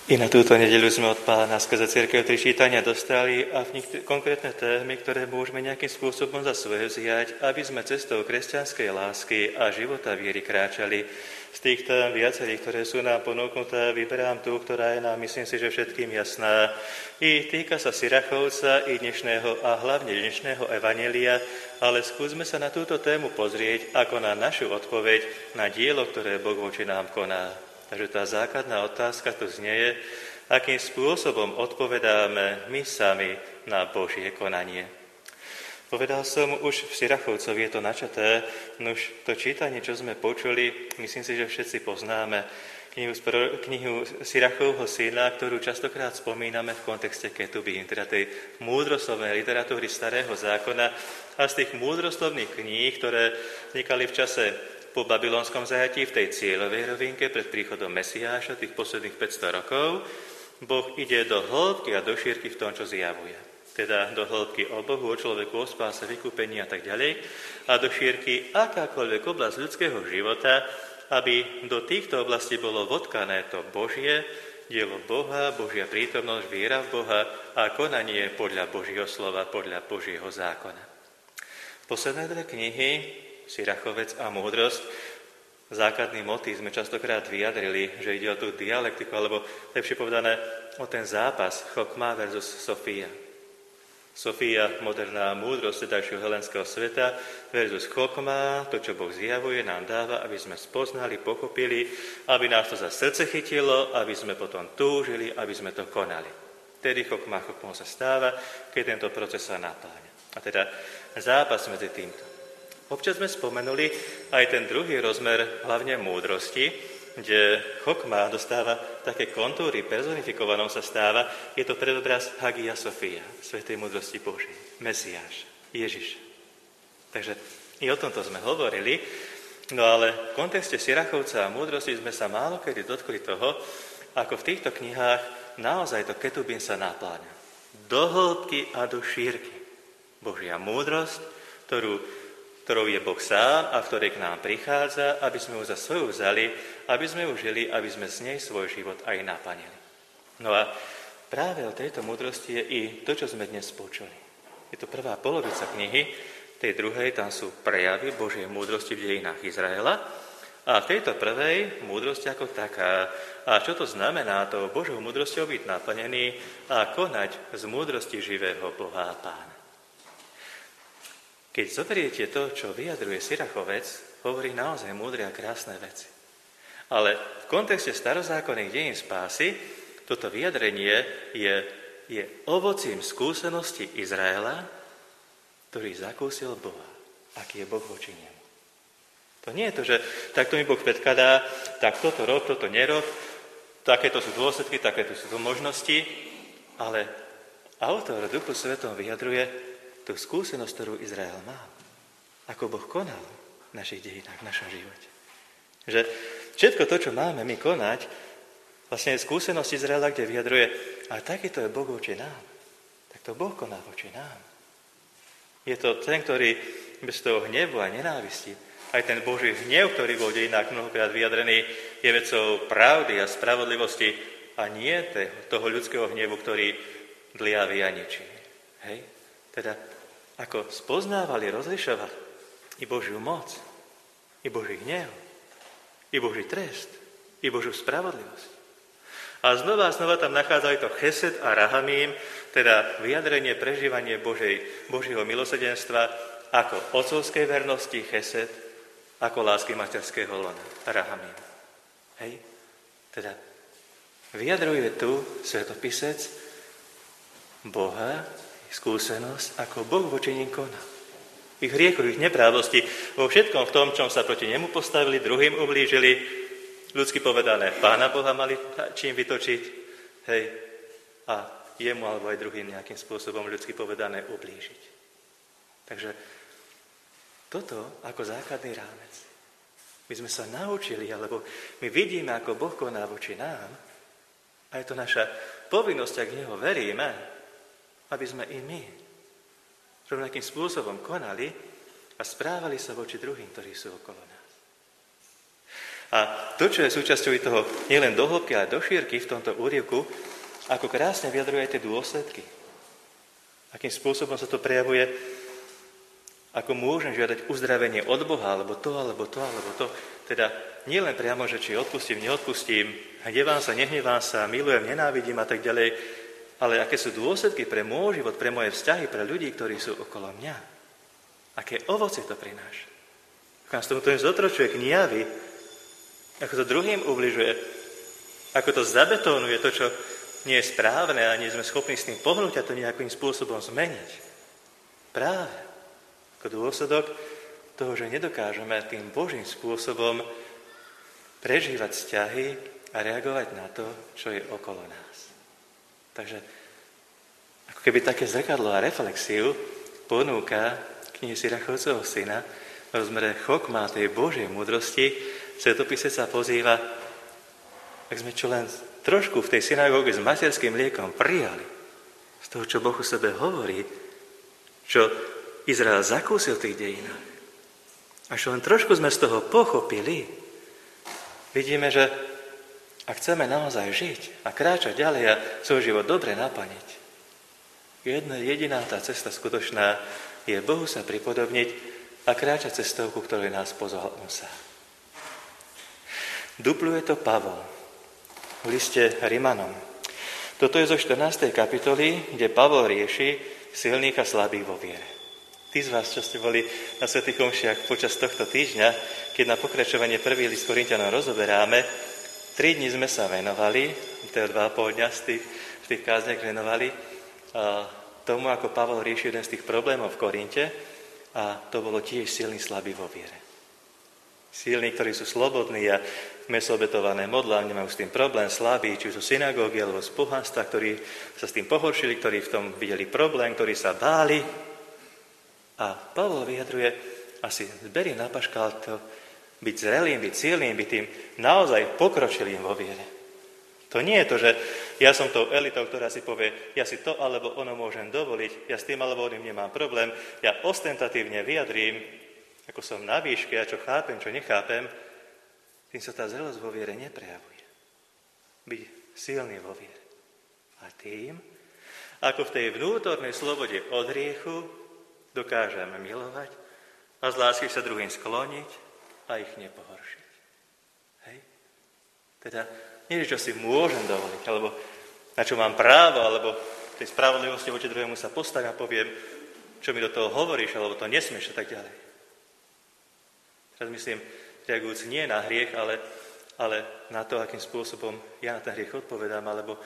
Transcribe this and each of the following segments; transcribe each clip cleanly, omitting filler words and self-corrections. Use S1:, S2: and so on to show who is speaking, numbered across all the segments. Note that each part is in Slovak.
S1: I na túto nedeľu sme od Pána skrze cirkev 3 čítania dostali a v nich konkrétne témy, ktoré môžeme nejakým spôsobom za svoje vziať, aby sme cestou kresťanskej lásky a života viery kráčali. Z tých tém viacerých, ktoré sú nám ponúknuté, vyberám tú, ktorá je nám, myslím si, že všetkým jasná. I týka sa Sirachovca, i dnešného a hlavne dnešného evanjelia, ale skúsme sa na túto tému pozrieť ako na našu odpoveď na dielo, ktoré Boh voči nám koná. Takže tá základná otázka tu znie, akým spôsobom odpovedáme my sami na Božie konanie. Povedal som už v Sirachovcovi, je to načaté, nož to čítanie, čo sme počuli, myslím si, že všetci poznáme. Knihu Sirachovho syna, ktorú častokrát spomíname v kontexte Ketubín, teda tej múdroslovnej literatúry Starého zákona a z tých múdroslovných kníh, ktoré vznikali v čase po babylonskom zajatí v tej cieľovej rovinke pred príchodom Mesiáša, tých posledných 500 rokov, Boh ide do hĺbky a do šírky v tom, čo zjavuje. Teda do hĺbky o Bohu, o človeku, o spáse, vykúpení a tak ďalej. A do šírky akákoľvek oblasť ľudského života, aby do týchto oblastí bolo vodkané to Božie, dielo Boha, Božia prítomnosť, viera v Boha a konanie podľa Božieho slova, podľa Božieho zákona. Posledné dve knihy, Sirachovec a Múdrosť, základný motív sme častokrát vyjadrili, že ide o tú dialektiku, alebo lepšie povedané o ten zápas Chokma versus Sofia. Sofia, moderná múdrosť sedajšieho helenského sveta versus Chokma, to, čo Boh zjavuje, nám dáva, aby sme spoznali, pochopili, aby nás to za srdce chytilo, aby sme potom túžili, aby sme to konali. Tedy Chokmou sa stáva, keď tento proces sa napláňa. A teda zápas medzi týmto. Občas sme spomenuli aj ten druhý rozmer, hlavne múdrosti, kde Chokma dostáva také kontúry, personifikovanou sa stáva, je to predobraz Hagia Sofia, svätej múdrosti Božej, Mesiáš, Ježiš. Takže i o tomto sme hovorili, no ale v kontexte Sirachovca a múdrosti sme sa málo kedy dotkli toho, ako v týchto knihách naozaj to Ketubín sa napláňa. Do hĺbky a do šírky. Božia múdrosť, ktorou je Boh sám a v ktorej k nám prichádza, aby sme ju za svoju vzali, aby sme ju žili, aby sme z nej svoj život aj naplnili. No a práve o tejto múdrosti je i to, čo sme dnes počuli. Je to prvá polovica knihy, tej druhej tam sú prejavy Božej múdrosti v dejinách Izraela a v tejto prvej múdrosti ako taká. A čo to znamená to Božou múdrosťou byť naplnený a konať z múdrosti živého Boha a Pána. Keď zoberiete to, čo vyjadruje Sirachovec, hovorí naozaj múdre a krásne veci. Ale v kontexte starozákonných dejín spásy toto vyjadrenie je ovocím skúsenosti Izraela, ktorý zakúsil Boha. Aký je Boh voči nemu. To nie je to, že takto mi Boh predkladá, tak toto rob, toto nerob, takéto sú dôsledky, takéto sú to možnosti, ale autor Duchu Svetom vyjadruje tú skúsenosť, ktorú Izrael má. Ako Boh konal v našich dejinách, v našom živote. Že všetko to, čo máme my konať, vlastne je skúsenosť Izraela, kde vyjadruje, a takýto je Boh voči nám. Tak to Boh koná voči nám. Je to ten, ktorý bez toho hnevu a nenávisti, aj ten Boží hnev, ktorý bol v dejinách mnohokrát vyjadrený, je vecou pravdy a spravodlivosti a nie toho ľudského hnevu, ktorý dliaví a ničí. Hej? Teda ako spoznávali, rozlišovali i Božiu moc, i Boží hnev, i Boží trest, i Božiu spravodlivosť. A znova tam nachádzali to chesed a rahamím, teda vyjadrenie, prežívanie Božieho milosrdenstva ako otcovskej vernosti chesed, ako lásky materského lona, rahamím. Hej? Teda vyjadruje tu svetopisec Boha, skúsenosť, ako Boh voči nim koná. Ich hriechu, ich neprávosti, vo všetkom v tom, čom sa proti nemu postavili, druhým ublížili, ľudsky povedané, Pána Boha mali čím vytočiť, hej, a jemu alebo aj druhým nejakým spôsobom ľudsky povedané ublížiť. Takže toto ako základný rámec. My sme sa naučili, alebo my vidíme, ako Boh koná voči nám, a je to naša povinnosť, ak v Neho veríme, aby sme i my rovnakým spôsobom konali a správali sa voči druhým, ktorí sú okolo nás. A to, čo je súčasťou toho nielen do hĺbky, ale do šírky v tomto úryvku, ako krásne vyjadruje aj tie dôsledky. Akým spôsobom sa to prejavuje, ako môžem žiadať uzdravenie od Boha, alebo to, alebo to, alebo to. Teda nielen priamo, že či odpustím, neodpustím, hnevám sa, nehnevám sa, milujem, nenávidím a tak ďalej, ale aké sú dôsledky pre môj život, pre moje vzťahy, pre ľudí, ktorí sú okolo mňa. Aké ovocie to prináša. Ako nás tomu zotročuje k nijavi, ako to druhým ubližuje, ako to zabetónuje to, čo nie je správne a nie sme schopní s tým pohnúť a to nejakým spôsobom zmeniť. Práve ako dôsledok toho, že nedokážeme tým Božím spôsobom prežívať vzťahy a reagovať na to, čo je okolo nás. Takže ako keby také zrkadlo a reflexiu ponúka knihy Sirachovcovho syna v rozmere chokma tej Božej múdrosti. Svetopisec sa pozýva, ak sme čo len trošku v tej synagóge s materským mliekom prijali z toho, čo Boh o sebe hovorí, čo Izrael zakúsil v tých dejinách. A čo len trošku sme z toho pochopili, vidíme, že ak chceme naozaj žiť a kráčať ďalej a svoj život dobre naplniť, jedna jediná tá cesta skutočná je Bohu sa pripodobniť a kráčať cestou, ku ktorej nás pozval On sám. Dupluje to Pavol v liste Rimanom. Toto je zo 14. kapitoly, kde Pavol rieši silných a slabých vo viere. Tí z vás, čo ste boli na svätých omšiach počas tohto týždňa, keď na pokračovanie prvý list Korinťanom rozoberáme, 3 dni sme sa venovali, teda 2,5 dňa v tých kázniach venovali tomu, ako Pavol rieši jeden z tých problémov v Korinte, a to bolo tiež silný, slabý vo viere. Silní, ktorí sú slobodní a mesoobetované modlá, nemajú s tým problém, slabí, či už zo synagógy alebo z pohanstva, ktorí sa s tým pohoršili, ktorí v tom videli problém, ktorí sa báli. A Pavol vyjadruje, asi berie na paškal to, byť zrelým, byť silným, byť tým naozaj pokročilým vo viere. To nie je to, že ja som tou elitou, ktorá si povie, ja si to alebo ono môžem dovoliť, ja s tým alebo oným nemám problém, ja ostentatívne vyjadrím, ako som na výške a čo chápem, čo nechápem, tým sa tá zrelosť vo viere neprejavuje. Byť silný vo viere. A tým, ako v tej vnútornej slobode od hriechu dokážeme milovať a z lásky sa druhým skloniť a ich nepohoršiť. Hej? Teda nie, čo si môžem dovoliť, alebo na čo mám právo, alebo v tej spravodlivosti voči druhému sa postavím a poviem, čo mi do toho hovoríš, alebo to nesmieš a tak ďalej. Teraz myslím, reagujúc nie na hriech, ale na to, akým spôsobom ja na ten hriech odpovedám, alebo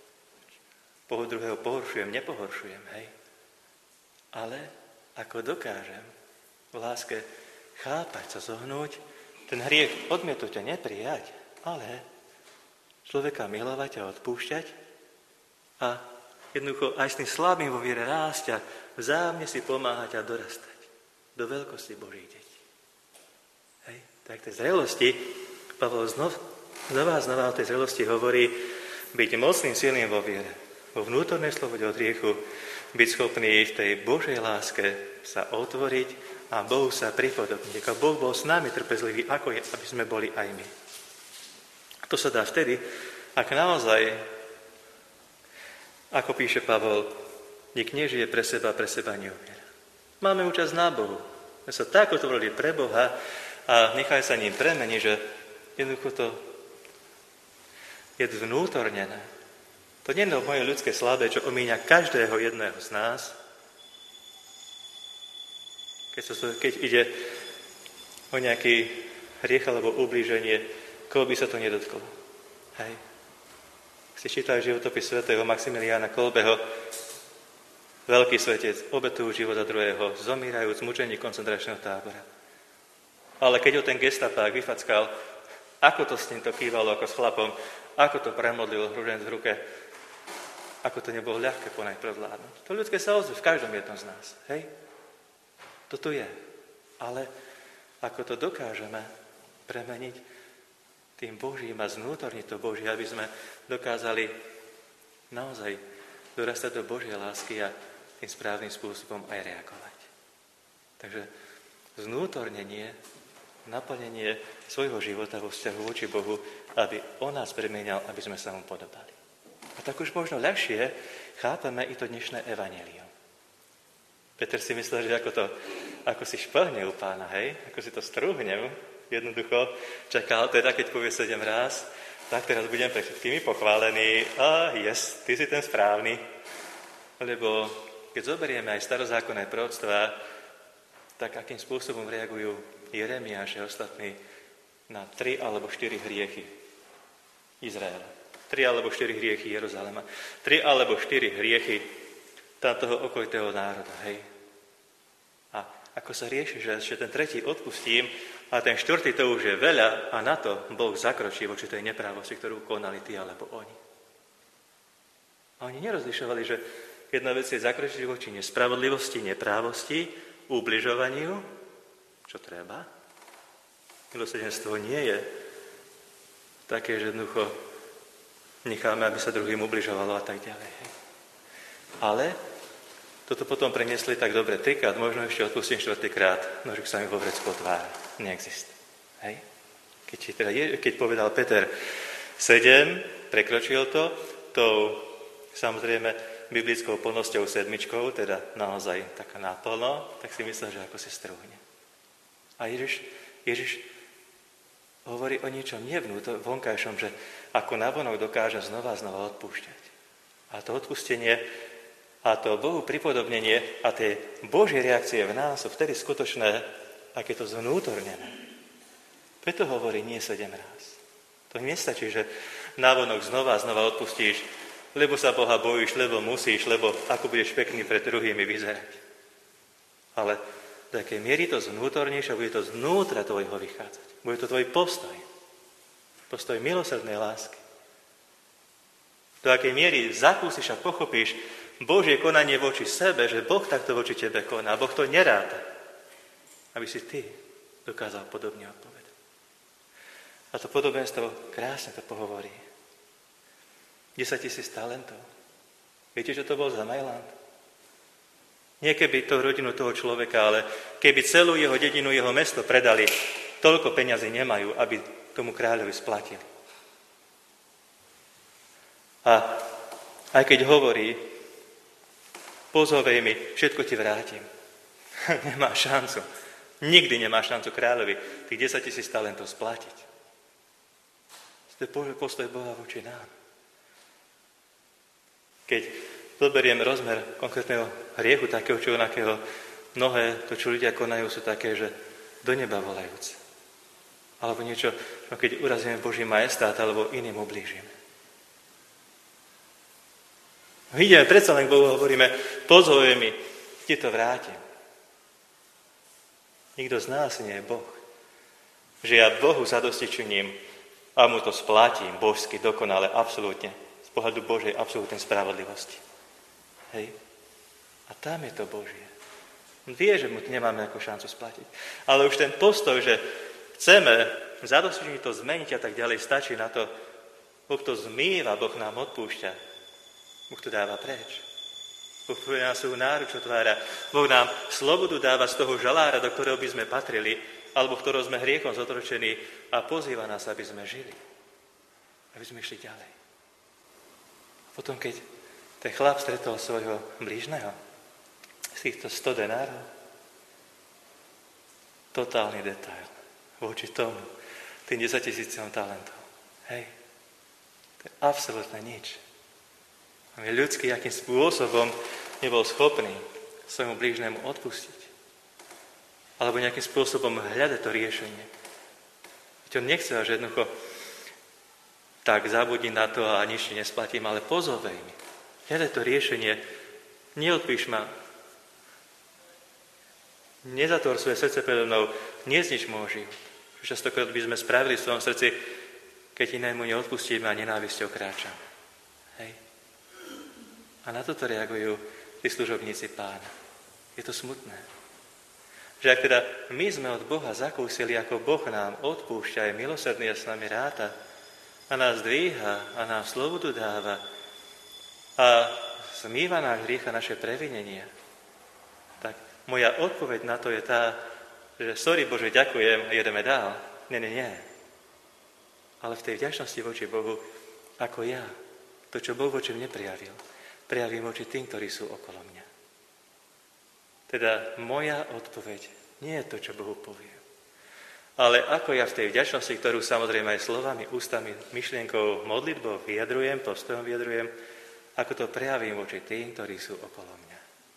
S1: druhého pohoršujem, nepohoršujem, hej. Ale ako dokážem v láske chápať sa, zohnúť, ten hriech odmietnuť a neprijať, ale človeka milovať a odpúšťať a jednoducho aj s tým slabým vo viere rásť a vzájomne si pomáhať a dorastať do veľkosti Božích detí. Hej, tak tej zrelosti, Pavol znova o tej zrelosti hovorí, byť mocným, silným vo viere, vo vnútornej slobode od hriechu, byť schopný v tej Božej láske sa otvoriť a Bohu sa pripodobniť. Ako Boh bol s nami trpezlivý, ako je, aby sme boli aj my. To sa dá vtedy, ak naozaj, ako píše Pavol, nik nežije pre seba neumiera. Máme účasť na Bohu. My sa tak otvorili pre Boha a nechaj sa ním premeniť, že jednoducho to je vnútornené. To nie je moje ľudské slabé, čo omíňa každého jedného z nás. Keď ide o nejaký hriech alebo ublíženie, koho by sa to nedotklo. Hej. Si čítali životopis svätého Maximiliána Kolbeho, veľký svetec, obetujú život za druhého, zomírajúc mučení koncentračného tábora. Ale keď ho ten gestapák vyfackal, ako to s ním to kývalo ako s chlapom, ako to premodlil hruženc v ruke, ako to nebolo ľahké ponajprv zvládnuť. To ľudské sa ozve v každom jednom z nás. Hej? Toto je. Ale ako to dokážeme premeniť tým Božím a znútorniť to Boží, aby sme dokázali naozaj dorastať do Božej lásky a tým správnym spôsobom aj reagovať. Takže znútornenie naplnenie svojho života vo vzťahu voči Bohu, aby on nás premienial, aby sme sa mu podobali. A tak už možno ľahšie chápeme i to dnešné evanjelium. Peter si myslel, že ako si šplhne u Pána, hej? Ako si to strúhnem. Jednoducho čakal teda, keď povie 7 ráz, tak teraz budem pre všetkými pochválený. Ty si ten správny. Lebo keď zoberieme aj starozákonné proroctvá, tak akým spôsobom reagujú Jeremiáš a ostatní na 3 alebo 4 hriechy Izraela. 3 alebo 4 hriechy Jeruzalema. 3 alebo 4 hriechy tátoho okolitého národa, hej. A ako sa rieši, že ten tretí odpustím a ten štvrtý to už je veľa a na to Boh zakročí voči tej neprávosti, ktorú konali tí alebo oni. A oni nerozlišovali, že jedna vec je zakročiť voči nespravodlivosti, neprávosti, ubližovaniu, čo treba. Milosrdenstvo nie je také, že jednoducho necháme, aby sa druhým ubližovalo a tak ďalej. Hej. Ale toto potom preniesli tak dobre 3-krát, možno ešte odpustím 4-krát, nožik sa mi vo vrecku otvára. Neexistuje. Hej. Keď povedal Peter 7, prekročil to, tou samozrejme biblickou plnosťou 7, teda naozaj taká naplno, tak si myslel, že ako si strúhne. A Ježiš hovorí o niečom vonkajšom, že ako navonok dokáže znova odpúšťať. A to odpustenie a to Bohu pripodobnenie a tie Božie reakcie v nás sú vtedy skutočné, ak je to zvnútornené. Preto hovorí nie 7 ráz. To nestačí, že navonok znova odpustíš, lebo sa Boha bojíš, lebo musíš, lebo ako budeš pekný pred druhými vyzerať. Ale do akej miery to zvnútornejšie, bude to znútra tvojho vychádzať. Bude to tvoj postoj. Postoj milosrdnej lásky. Do akej miery zakúsiš a pochopíš Božie konanie voči sebe, že Boh takto voči tebe koná. Boh to neráta. Aby si ty dokázal podobne odpovedať. A to podobenstvo krásne to pohovorí. 10 000 talentov. Viete, čo to bol za majland? Nie keby to rodinu toho človeka, ale keby celú jeho dedinu, jeho mesto predali, toľko peňazí nemajú, aby tomu kráľovi splatili. A aj keď hovorí, pozhovej mi, všetko ti vrátim. Nemá šancu. Nikdy nemá šancu kráľovi tých 10 000 talentov splatiť. To je postoj Boha voči nám. Keď zoberiem rozmer konkrétneho hriechu, takého či onakého, mnohé to, čo ľudia konajú, sú také, že do neba volajúce. Alebo niečo, keď urazíme Boží majestát, alebo iným ublížime. Ideme predsa len k Bohu, hovoríme, pozhovej mi, ti to vrátim. Nikto z nás nie je Boh. Že ja Bohu zadosti činím a mu to splatím božsky, dokonale, absolútne. Z pohľadu Božej absolútnej spravodlivosti. Hej. A tam je to Božie. On vie, že mu nemáme ako šancu splatiť. Ale už ten postoj, že chceme zadostičniť to zmeniť a tak ďalej, stačí na to, Boh to zmýva, Boh nám odpúšťa. Boh to dáva preč. Boh nám svoju náruč otvára. Boh nám slobodu dáva z toho žalára, do ktorého by sme patrili, alebo v ktorom sme hriechom zotročení a pozýva nás, aby sme žili. Aby sme išli ďalej. Potom, keď ten chlap stretol svojho blížneho z týchto 100 denárov, totálny detail voči tomu, tým 10 000 talentov. Hej, to je absolútne nič. On je ľudský, akým spôsobom nebol schopný svojmu blížnemu odpustiť. Alebo nejakým spôsobom hľadať to riešenie. Veď on nechce, že jednoducho tak zabudni na to a nič ti nesplatím, ale pozovej mi. Hľadaj to riešenie, neodpíš ma, nezatvor svoje srdce predo mnou, neznič môj život. Častokrát by sme spravili v svojom srdci, keď inému neodpustíme a nenávisťou kráčame. Hej. A na toto reagujú tí služobníci Pána. Je to smutné. Že ak teda my sme od Boha zakúsili, ako Boh nám odpúšťa, je milosrdný a s nami ráta, a nás dvíha a nám slobodu dáva a zmýva náš hriech a naše previnenia, tak moja odpoveď na to je tá, že sorry Bože, ďakujem, jedeme dál. Nie. Ale v tej vďačnosti voči Bohu, ako ja, to, čo Boh voči mne prejavím voči tým, ktorí sú okolo mňa. Teda moja odpoveď nie je to, čo Bohu poviem. Ale ako ja v tej vďačnosti, ktorú samozrejme aj slovami, ústami, myšlienkou, modlitbou vyjadrujem, postojom vyjadrujem, ako to prejavím voči tým, ktorí sú okolo mňa.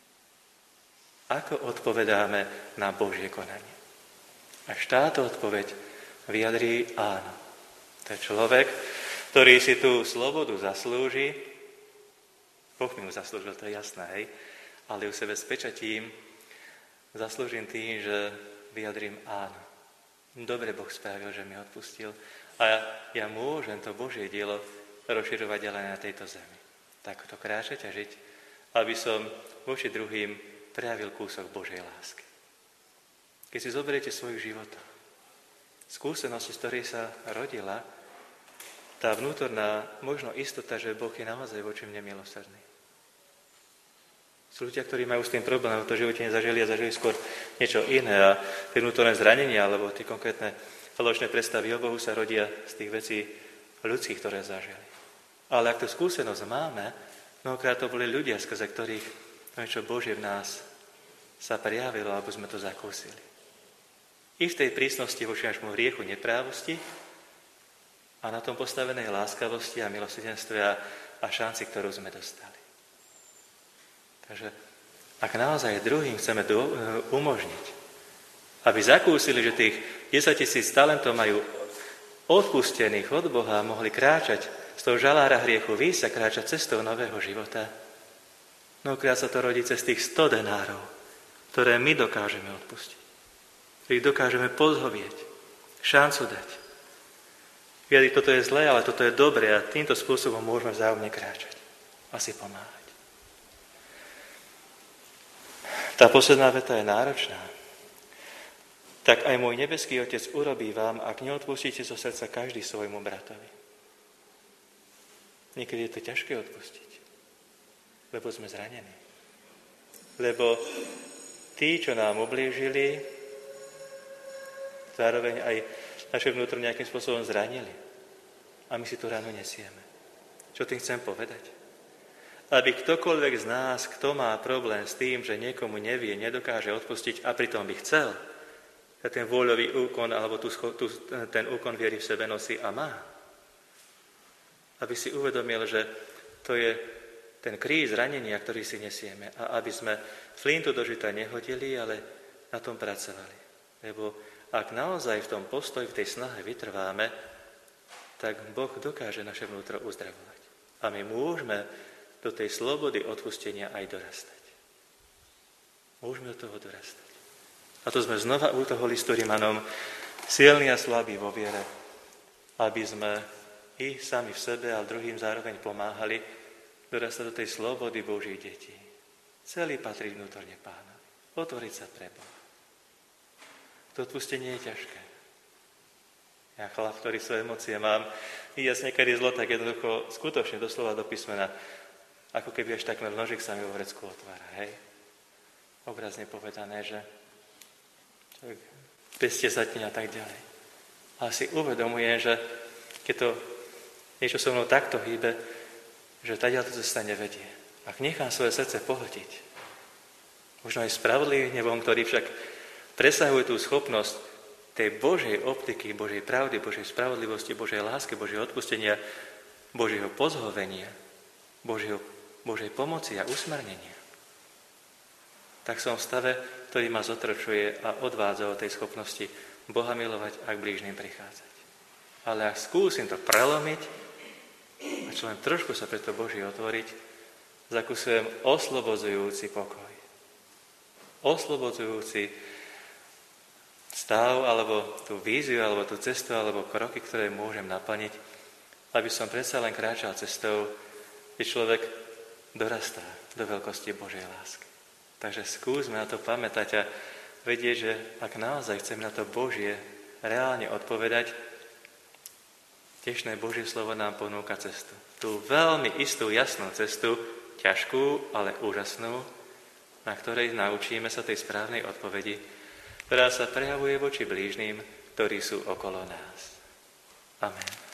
S1: Ako odpovedáme na Božie konanie. Až táto odpoveď vyjadrí áno. To je človek, ktorý si tú slobodu zaslúži. Boh mi ju zaslúžil, to je jasné, hej? Ale ju sebe s pečatím zaslúžim tým, že vyjadrím áno. Dobre Boh spravil, že mi odpustil a ja môžem to Božie dielo rozširovať ďalej na tejto zemi. Takto kráčať a žiť, aby som voči druhým prejavil kúsok Božej lásky. Keď si zoberiete svojich životov, skúsenosti, z ktorej sa rodila tá vnútorná možno istota, že Boh je naozaj voči mne milosrdný. Sú ľudia, ktorí majú s tým problém, v tom živote nezažili a zažili skôr niečo iné a tie vnútorné zranenia alebo tie konkrétne falošné predstavy o Bohu sa rodia z tých vecí ľudských, ktoré zažili. Ale ak tú skúsenosť máme, mnohokrát to boli ľudia, skrze ktorých niečo Božie v nás sa prejavilo, aby sme to zakúsili. I v tej prísnosti voči nášmu hriechu, neprávosti a na tom postavenej láskavosti a milosrdenstve a šanci, ktorú sme dostali. Takže ak naozaj druhým chceme umožniť, aby zakúsili, že tých 10 000 talentov majú odpustených od Boha a mohli kráčať z toho žalára hriechu výjsť a kráčať cestou nového života, mnohokrát sa to rodí cez tých 100 denárov, ktoré my dokážeme odpustiť. Ich dokážeme pozhovieť, šancu dať. Viedli, toto je zlé, ale toto je dobré a týmto spôsobom môžeme vzájomne kráčať a si pomáhať. Tá posledná veta je náročná. Tak aj môj nebeský Otec urobí vám, ak neodpustíte zo srdca každý svojmu bratovi. Niekedy je to ťažké odpustiť, lebo sme zranení. Lebo tí, čo nám ublížili, zároveň aj naše vnútro nejakým spôsobom zranili. A my si tú ranu nesieme. Čo tým chcem povedať? Aby ktokoľvek z nás, kto má problém s tým, že niekomu nevie, nedokáže odpustiť a pritom by chcel, ten vôľový úkon alebo ten úkon viery v sebe nosí a má. Aby si uvedomil, že to je ten kríž zranenia, ktorý si nesieme a aby sme flintu do žita nehodili, ale na tom pracovali. Lebo ak naozaj v tom postoji, v tej snahe vytrváme, tak Boh dokáže naše vnútro uzdravovať. A my môžeme do tej slobody odpustenia aj dorastať. Môžeme do toho dorastať. A to sme znova u toho listu Rimanom silní a slabí vo viere, aby sme i sami v sebe a druhým zároveň pomáhali dorastať do tej slobody Božích detí. Celý patrí vnútorne Pánovi. Otvoriť sa pre Boha. To odpustenie je ťažké. Ja chlap, ktorý svoje emócie mám, jasne, keď je zlo, tak jednoducho skutočne doslova do písmena, ako keby až takmer nožik sa mi vo vrecku otvára, hej? Obrazne povedané, že pestie zatne a tak ďalej. Ale si uvedomujem, že keď to niečo so mnou takto hýbe, že tadiaľ to cesta nevedie. Ak nechám svoje srdce pohltiť, možno aj spravodlivým nebom, ktorý však presahuje tú schopnosť tej Božej optiky, Božej pravdy, Božej spravodlivosti, Božej lásky, Božieho odpustenia, Božieho pozhovenia, Božej pomoci a usmernenia, tak som v stave, ktorý ma zotročuje a odvádza od tej schopnosti Boha milovať a k blížnym prichádzať. Ale ak skúsim to prelomiť a čo len trošku sa pre to Boží otvoriť, zakúsujem oslobodzujúci pokoj. Oslobodzujúci stav, alebo tú víziu, alebo tú cestu, alebo kroky, ktoré môžem naplniť, aby som predsa len kráčal cestou, kde človek dorastá do veľkosti Božej lásky. Takže skúsme na to pamätať a vedieť, že ak naozaj chceme na to Božie reálne odpovedať, dnešné Božie slovo nám ponúka cestu. Tú veľmi istú, jasnú cestu, ťažkú, ale úžasnú, na ktorej naučíme sa tej správnej odpovedi, ktorá sa prejavuje voči blížnym, ktorí sú okolo nás. Amen.